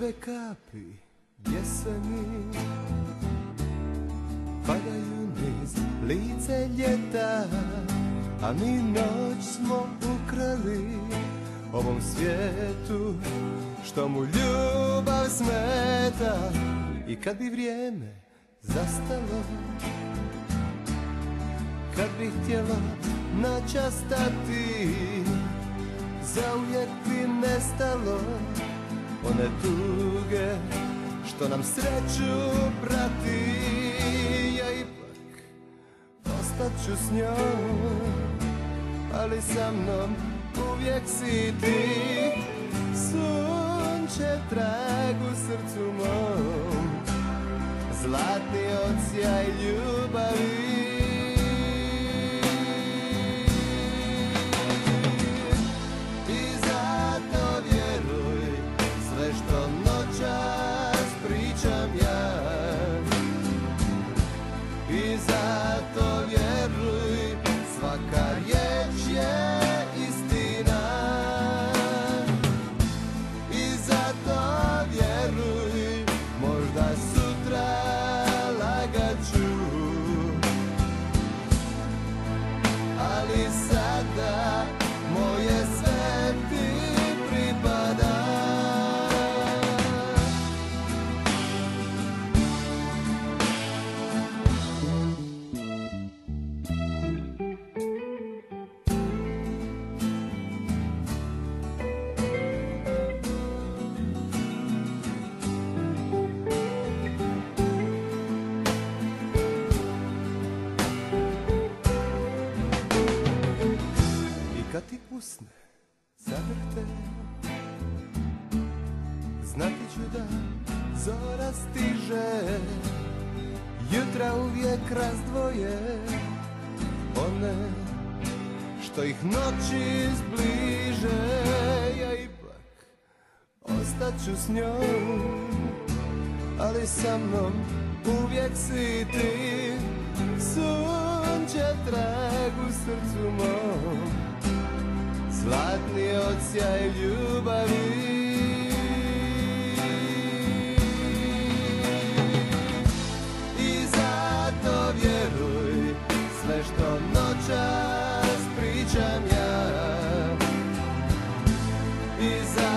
Prve kapi jeseni padaju niz lice ljeta, a mi noć smo ukrali ovom svijetu što mu ljubav smeta. I kad bi vrijeme zastalo, kad bi htjelo na čas stati, zauvijek bi nestalo one tuge što nam sreću prati. Ja ipak ostat ću s njom, ali sa mnom uvijek si ti. Sunče trag u srcu mom, zlatni odsjaj ljubavi. Što noćas pričam ja, i zato vjeruj, svaka riječ je istina. I zato vjeruj, možda sutra lagat ću, ali sada moje sve ti pripada. Kad ti usne zavrte, znati ću da zora stiže, jutra uvijek razdvoje one što ih noći zbliže. Ja ipak ostat ću s njom, ali sa mnom uvijek si ti. Sunče trag u srcu mom, zlatni odsjaj ljubavi. I zato vjeruj, sve što noćas pričam ja, i zato